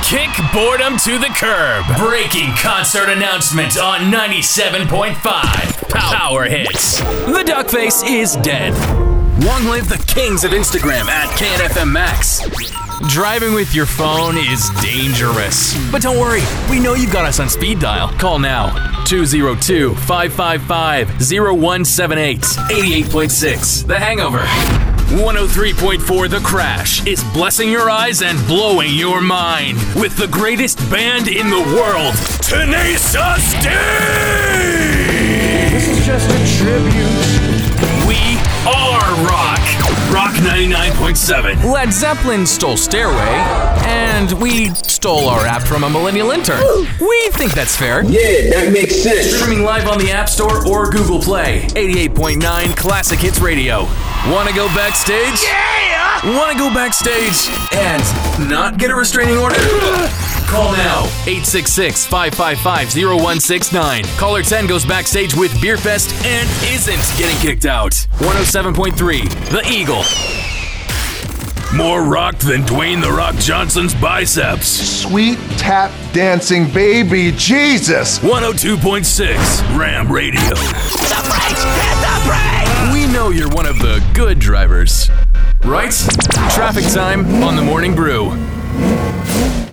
Kick boredom to the curb. Breaking concert announcement on 97.5 Power Hits. The Duckface is dead. Long live the kings of Instagram at KNFM Max. Driving with your phone is dangerous. But don't worry, we know you've got us on speed dial. Call now. 202-555-0178. 88.6, The Hangover. 103.4 The Crash is blessing your eyes and blowing your mind with the greatest band in the world, Tenacious D! This is just a tribute. We are rock. Rock 99.7. Led Zeppelin stole Stairway, and we stole our app from a millennial intern. We think that's fair. Yeah, that makes sense. Streaming live on the App Store or Google Play. 88.9 Classic Hits Radio. Want to go backstage? Yeah! Want to go backstage and not get a restraining order? Call now, 866-555-0169. Caller 10 goes backstage with Beerfest and isn't getting kicked out. 107.3, The Eagle. More rock than Dwayne "The Rock" Johnson's biceps. Sweet tap dancing baby Jesus. 102.6, Ram Radio. The brakes! Hit the brakes! We know you're one of the good drivers, right? Traffic time on the Morning Brew.